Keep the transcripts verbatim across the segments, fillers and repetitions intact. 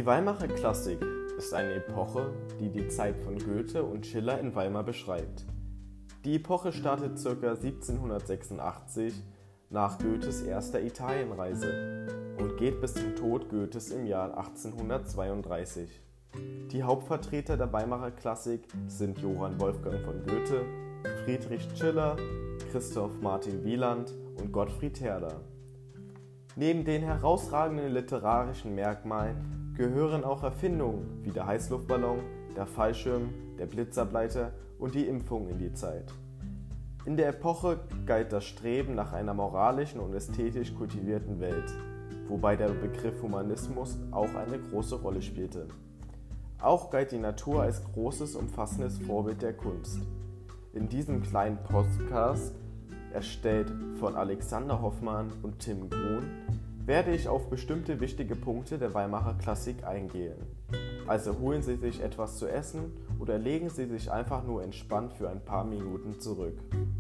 Die Weimarer Klassik ist eine Epoche, die die Zeit von Goethe und Schiller in Weimar beschreibt. Die Epoche startet ca. siebzehnhundertsechsundachtzig nach Goethes erster Italienreise und geht bis zum Tod Goethes im Jahr achtzehnhundertzweiunddreißig. Die Hauptvertreter der Weimarer Klassik sind Johann Wolfgang von Goethe, Friedrich Schiller, Christoph Martin Wieland und Gottfried Herder. Neben den herausragenden literarischen Merkmalen gehören auch Erfindungen wie der Heißluftballon, der Fallschirm, der Blitzableiter und die Impfung in die Zeit. In der Epoche galt das Streben nach einer moralischen und ästhetisch kultivierten Welt, wobei der Begriff Humanismus auch eine große Rolle spielte. Auch galt die Natur als großes, umfassendes Vorbild der Kunst. In diesem kleinen Podcast, erstellt von Alexander Hoffmann und Tim Grun, werde ich auf bestimmte wichtige Punkte der Weimarer Klassik eingehen. Also holen Sie sich etwas zu essen oder legen Sie sich einfach nur entspannt für ein paar Minuten zurück.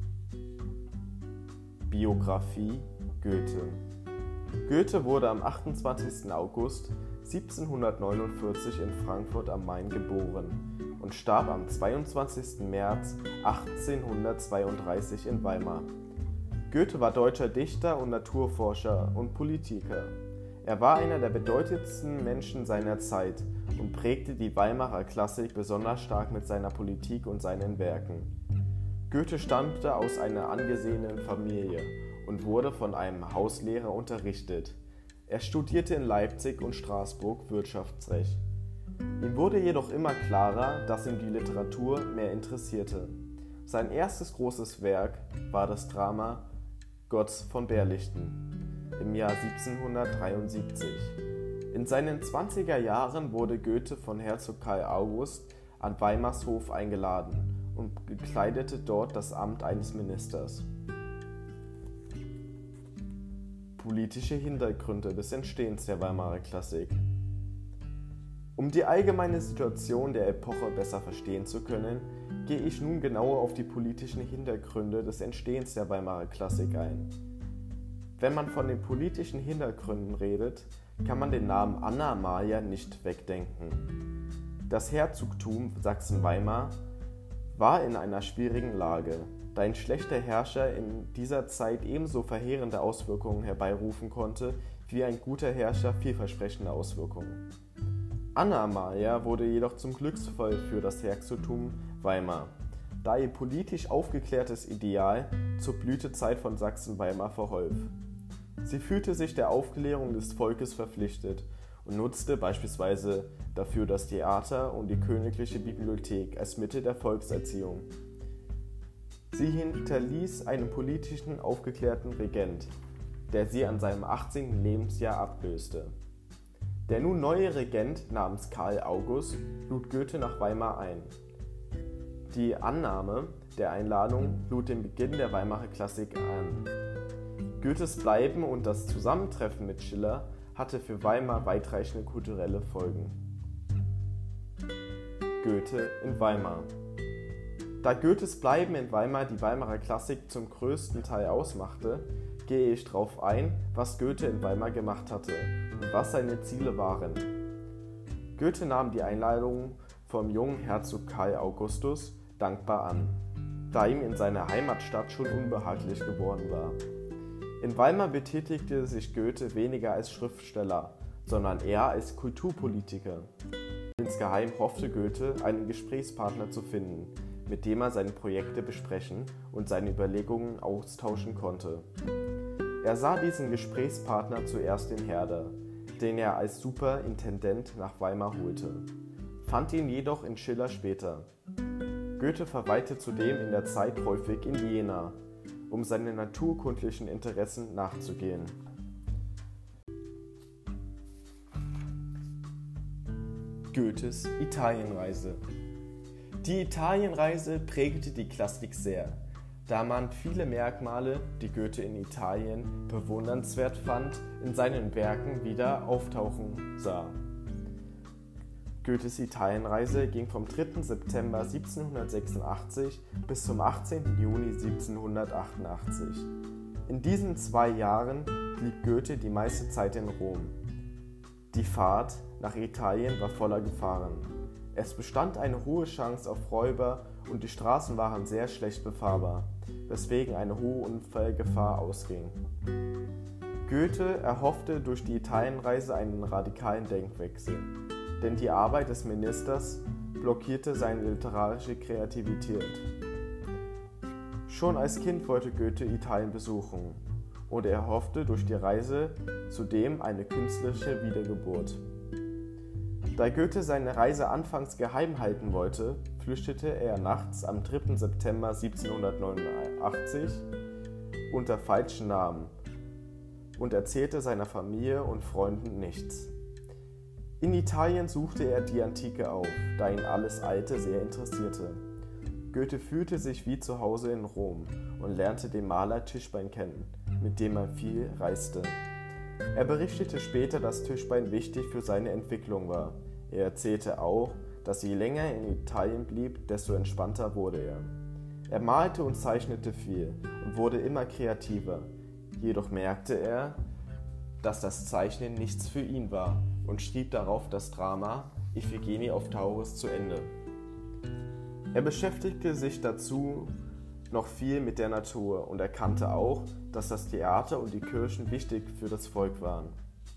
Biografie Goethe. Goethe wurde am achtundzwanzigsten August siebzehnhundertneunundvierzig in Frankfurt am Main geboren und starb am zweiundzwanzigsten März achtzehnhundertzweiunddreißig in Weimar. Goethe war deutscher Dichter und Naturforscher und Politiker. Er war einer der bedeutendsten Menschen seiner Zeit und prägte die Weimarer Klassik besonders stark mit seiner Politik und seinen Werken. Goethe stammte aus einer angesehenen Familie und wurde von einem Hauslehrer unterrichtet. Er studierte in Leipzig und Straßburg Wirtschaftsrecht. Ihm wurde jedoch immer klarer, dass ihn die Literatur mehr interessierte. Sein erstes großes Werk war das Drama Gott von Berlichingen im Jahr siebzehnhundertdreiundsiebzig. In seinen zwanziger Jahren wurde Goethe von Herzog Karl August an Weimars Hof eingeladen und bekleidete dort das Amt eines Ministers. Politische Hintergründe des Entstehens der Weimarer Klassik. Um die allgemeine Situation der Epoche besser verstehen zu können, gehe ich nun genauer auf die politischen Hintergründe des Entstehens der Weimarer Klassik ein. Wenn man von den politischen Hintergründen redet, kann man den Namen Anna Amalia nicht wegdenken. Das Herzogtum Sachsen-Weimar war in einer schwierigen Lage, da ein schlechter Herrscher in dieser Zeit ebenso verheerende Auswirkungen herbeirufen konnte, wie ein guter Herrscher vielversprechende Auswirkungen. Anna Amalia wurde jedoch zum Glücksfall für das Herzogtum Weimar, da ihr politisch aufgeklärtes Ideal zur Blütezeit von Sachsen-Weimar verhalf. Sie fühlte sich der Aufklärung des Volkes verpflichtet und nutzte beispielsweise dafür das Theater und die königliche Bibliothek als Mittel der Volkserziehung. Sie hinterließ einen politischen aufgeklärten Regent, der sie an seinem achtzehnten Lebensjahr ablöste. Der nun neue Regent namens Karl August lud Goethe nach Weimar ein. Die Annahme der Einladung lud den Beginn der Weimarer Klassik an. Goethes Bleiben und das Zusammentreffen mit Schiller hatte für Weimar weitreichende kulturelle Folgen. Goethe in Weimar. Da Goethes Bleiben in Weimar die Weimarer Klassik zum größten Teil ausmachte, gehe ich darauf ein, was Goethe in Weimar gemacht hatte und was seine Ziele waren. Goethe nahm die Einladung vom jungen Herzog Karl Augustus dankbar an, da ihm in seiner Heimatstadt schon unbehaglich geworden war. In Weimar betätigte sich Goethe weniger als Schriftsteller, sondern eher als Kulturpolitiker. Insgeheim hoffte Goethe, einen Gesprächspartner zu finden, mit dem er seine Projekte besprechen und seine Überlegungen austauschen konnte. Er sah diesen Gesprächspartner zuerst in Herder, den er als Superintendent nach Weimar holte, fand ihn jedoch in Schiller später. Goethe verweilte zudem in der Zeit häufig in Jena, um seinen naturkundlichen Interessen nachzugehen. Goethes Italienreise. Die Italienreise prägte die Klassik sehr, da man viele Merkmale, die Goethe in Italien bewundernswert fand, in seinen Werken wieder auftauchen sah. Goethes Italienreise ging vom dritten September siebzehnhundertsechsundachtzig bis zum achtzehnten Juni siebzehnhundertachtundachtzig. In diesen zwei Jahren blieb Goethe die meiste Zeit in Rom. Die Fahrt nach Italien war voller Gefahren. Es bestand eine hohe Chance auf Räuber und die Straßen waren sehr schlecht befahrbar, weswegen eine hohe Unfallgefahr ausging. Goethe erhoffte durch die Italienreise einen radikalen Denkwechsel, denn die Arbeit des Ministers blockierte seine literarische Kreativität. Schon als Kind wollte Goethe Italien besuchen und er hoffte durch die Reise zudem eine künstlerische Wiedergeburt. Da Goethe seine Reise anfangs geheim halten wollte, flüchtete er nachts am dritten September siebzehnhundertneunundachtzig unter falschen Namen und erzählte seiner Familie und Freunden nichts. In Italien suchte er die Antike auf, da ihn alles Alte sehr interessierte. Goethe fühlte sich wie zu Hause in Rom und lernte den Maler Tischbein kennen, mit dem er viel reiste. Er berichtete später, dass Tischbein wichtig für seine Entwicklung war. Er erzählte auch, dass je länger er in Italien blieb, desto entspannter wurde er. Er malte und zeichnete viel und wurde immer kreativer. Jedoch merkte er, dass das Zeichnen nichts für ihn war und schrieb darauf das Drama Iphigenie auf Tauris zu Ende. Er beschäftigte sich dazu noch viel mit der Natur und erkannte auch, dass das Theater und die Kirchen wichtig für das Volk waren.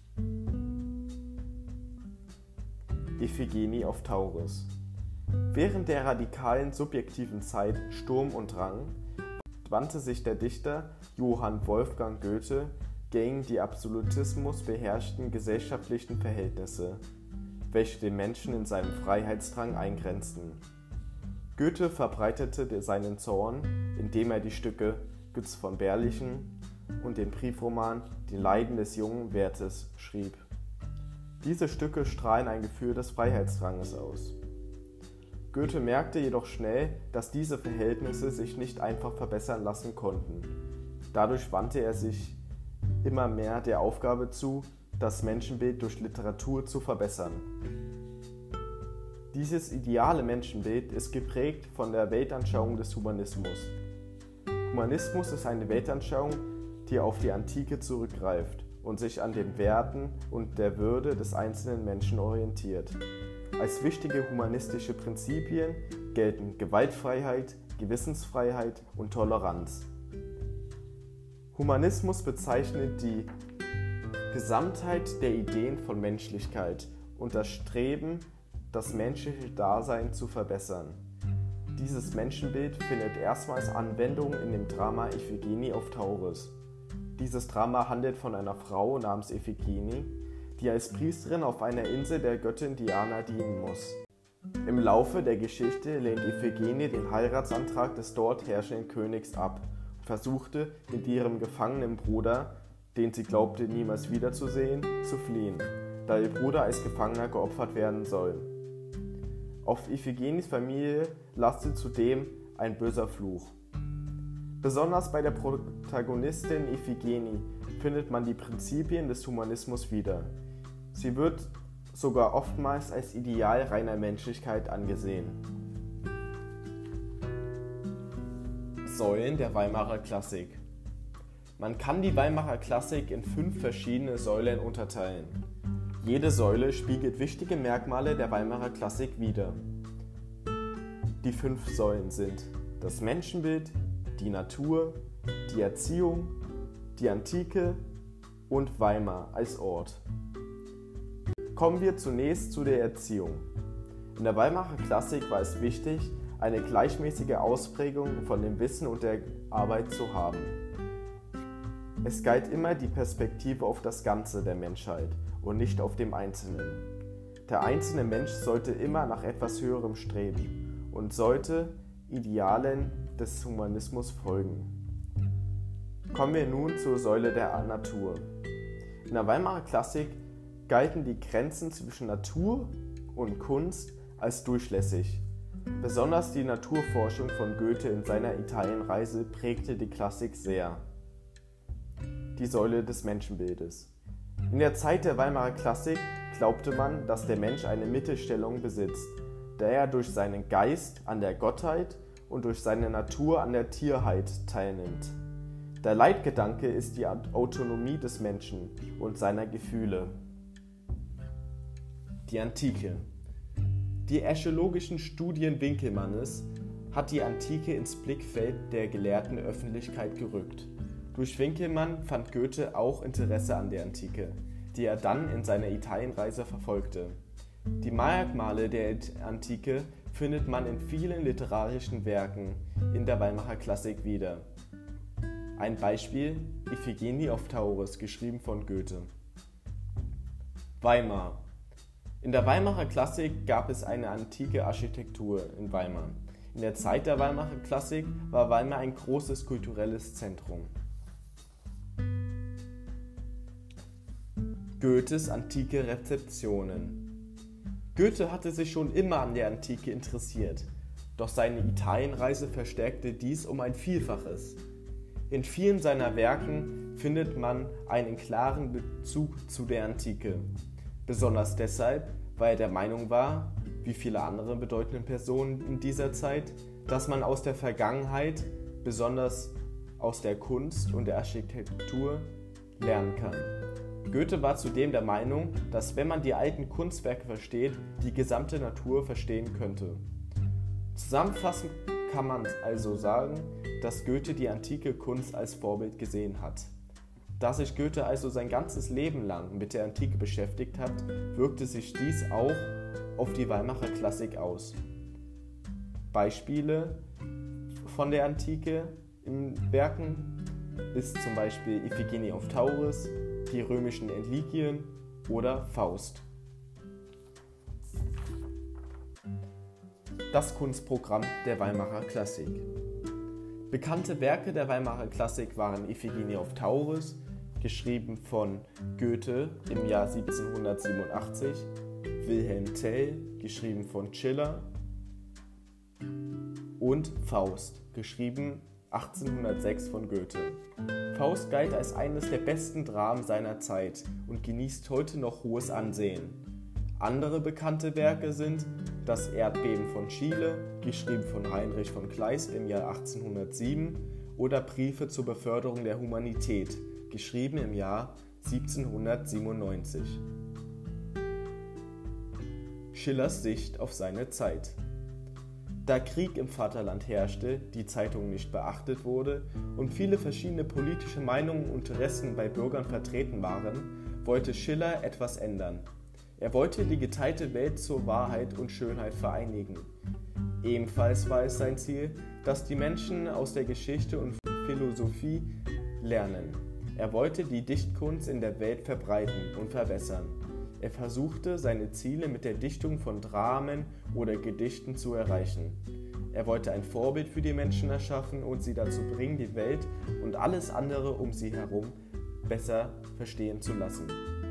Iphigenie auf Tauris. Während der radikalen subjektiven Zeit Sturm und Drang wandte sich der Dichter Johann Wolfgang Goethe gegen die Absolutismus beherrschten gesellschaftlichen Verhältnisse, welche den Menschen in seinem Freiheitsdrang eingrenzten. Goethe verbreitete seinen Zorn, indem er die Stücke Götz von Berlichen und den Briefroman Die Leiden des jungen Werthers schrieb. Diese Stücke strahlen ein Gefühl des Freiheitsdranges aus. Goethe merkte jedoch schnell, dass diese Verhältnisse sich nicht einfach verbessern lassen konnten. Dadurch wandte er sich immer mehr der Aufgabe zu, das Menschenbild durch Literatur zu verbessern. Dieses ideale Menschenbild ist geprägt von der Weltanschauung des Humanismus. Humanismus ist eine Weltanschauung, die auf die Antike zurückgreift und sich an den Werten und der Würde des einzelnen Menschen orientiert. Als wichtige humanistische Prinzipien gelten Gewaltfreiheit, Gewissensfreiheit und Toleranz. Humanismus bezeichnet die Gesamtheit der Ideen von Menschlichkeit und das Streben, das menschliche Dasein zu verbessern. Dieses Menschenbild findet erstmals Anwendung in dem Drama Iphigenie auf Tauris. Dieses Drama handelt von einer Frau namens Iphigenie, die als Priesterin auf einer Insel der Göttin Diana dienen muss. Im Laufe der Geschichte lehnt Iphigenie den Heiratsantrag des dort herrschenden Königs ab und versuchte, mit ihrem gefangenen Bruder, den sie glaubte niemals wiederzusehen, zu fliehen, da ihr Bruder als Gefangener geopfert werden soll. Auf Iphigenies Familie lastet zudem ein böser Fluch. Besonders bei der Protagonistin Iphigenie findet man die Prinzipien des Humanismus wieder. Sie wird sogar oftmals als Ideal reiner Menschlichkeit angesehen. Säulen der Weimarer Klassik. Man kann die Weimarer Klassik in fünf verschiedene Säulen unterteilen. Jede Säule spiegelt wichtige Merkmale der Weimarer Klassik wider. Die fünf Säulen sind das Menschenbild, die Natur, die Erziehung, die Antike und Weimar als Ort. Kommen wir zunächst zu der Erziehung. In der Weimarer Klassik war es wichtig, eine gleichmäßige Ausprägung von dem Wissen und der Arbeit zu haben. Es galt immer die Perspektive auf das Ganze der Menschheit und nicht auf dem Einzelnen. Der einzelne Mensch sollte immer nach etwas Höherem streben und sollte Idealen des Humanismus folgen. Kommen wir nun zur Säule der Natur. In der Weimarer Klassik galten die Grenzen zwischen Natur und Kunst als durchlässig. Besonders die Naturforschung von Goethe in seiner Italienreise prägte die Klassik sehr. Die Säule des Menschenbildes. In der Zeit der Weimarer Klassik glaubte man, dass der Mensch eine Mittelstellung besitzt, da er durch seinen Geist an der Gottheit und durch seine Natur an der Tierheit teilnimmt. Der Leitgedanke ist die Autonomie des Menschen und seiner Gefühle. Die Antike. Die archäologischen Studien Winckelmanns hat die Antike ins Blickfeld der gelehrten Öffentlichkeit gerückt. Durch Winckelmann fand Goethe auch Interesse an der Antike, die er dann in seiner Italienreise verfolgte. Die Merkmale der Antike findet man in vielen literarischen Werken in der Weimarer Klassik wieder. Ein Beispiel: Iphigenie auf Tauris, geschrieben von Goethe. Weimar. In der Weimarer Klassik gab es eine antike Architektur in Weimar. In der Zeit der Weimarer Klassik war Weimar ein großes kulturelles Zentrum. Goethes antike Rezeptionen. Goethe hatte sich schon immer an der Antike interessiert, doch seine Italienreise verstärkte dies um ein Vielfaches. In vielen seiner Werken findet man einen klaren Bezug zu der Antike, besonders deshalb, weil er der Meinung war, wie viele andere bedeutende Personen in dieser Zeit, dass man aus der Vergangenheit, besonders aus der Kunst und der Architektur, lernen kann. Goethe war zudem der Meinung, dass wenn man die alten Kunstwerke versteht, die gesamte Natur verstehen könnte. Zusammenfassend kann man also sagen, dass Goethe die antike Kunst als Vorbild gesehen hat. Da sich Goethe also sein ganzes Leben lang mit der Antike beschäftigt hat, wirkte sich dies auch auf die Weimarer Klassik aus. Beispiele von der Antike in Werken ist zum Beispiel Iphigenie auf Tauris, die römischen Eligien oder Faust. Das Kunstprogramm der Weimarer Klassik. Bekannte Werke der Weimarer Klassik waren Iphigenie auf Tauris, geschrieben von Goethe im Jahr siebzehnhundertsiebenundachtzig, Wilhelm Tell, geschrieben von Schiller, und Faust, geschrieben achtzehnhundertsechs von Goethe. Faust galt als eines der besten Dramen seiner Zeit und genießt heute noch hohes Ansehen. Andere bekannte Werke sind Das Erdbeben von Chile, geschrieben von Heinrich von Kleist im Jahr achtzehnhundertsieben, oder Briefe zur Beförderung der Humanität, geschrieben im Jahr siebzehnhundertsiebenundneunzig. Schillers Sicht auf seine Zeit. Da Krieg im Vaterland herrschte, die Zeitung nicht beachtet wurde und viele verschiedene politische Meinungen und Interessen bei Bürgern vertreten waren, wollte Schiller etwas ändern. Er wollte die geteilte Welt zur Wahrheit und Schönheit vereinigen. Ebenfalls war es sein Ziel, dass die Menschen aus der Geschichte und Philosophie lernen. Er wollte die Dichtkunst in der Welt verbreiten und verbessern. Er versuchte, seine Ziele mit der Dichtung von Dramen oder Gedichten zu erreichen. Er wollte ein Vorbild für die Menschen erschaffen und sie dazu bringen, die Welt und alles andere um sie herum besser verstehen zu lassen.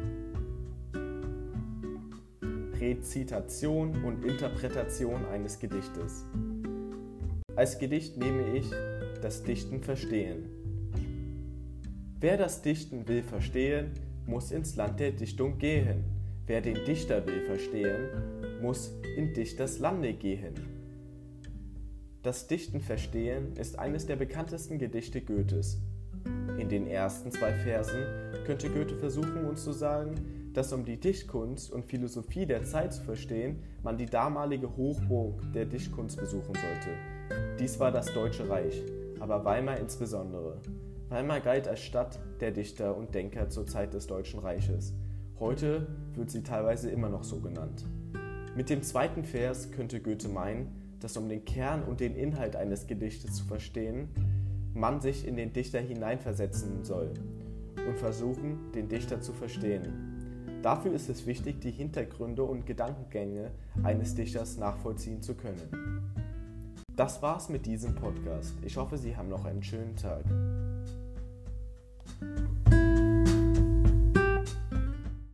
Rezitation und Interpretation eines Gedichtes. Als Gedicht nehme ich das Dichten verstehen. Wer das Dichten will verstehen, muss ins Land der Dichtung gehen. Wer den Dichter will verstehen, muss in Dichters Lande gehen. Das Dichten verstehen ist eines der bekanntesten Gedichte Goethes. In den ersten zwei Versen könnte Goethe versuchen, uns zu sagen, dass um die Dichtkunst und Philosophie der Zeit zu verstehen, man die damalige Hochburg der Dichtkunst besuchen sollte. Dies war das Deutsche Reich, aber Weimar insbesondere. Weimar galt als Stadt der Dichter und Denker zur Zeit des Deutschen Reiches. Heute wird sie teilweise immer noch so genannt. Mit dem zweiten Vers könnte Goethe meinen, dass um den Kern und den Inhalt eines Gedichtes zu verstehen, man sich in den Dichter hineinversetzen soll und versuchen, den Dichter zu verstehen. Dafür ist es wichtig, die Hintergründe und Gedankengänge eines Dichters nachvollziehen zu können. Das war's mit diesem Podcast. Ich hoffe, Sie haben noch einen schönen Tag.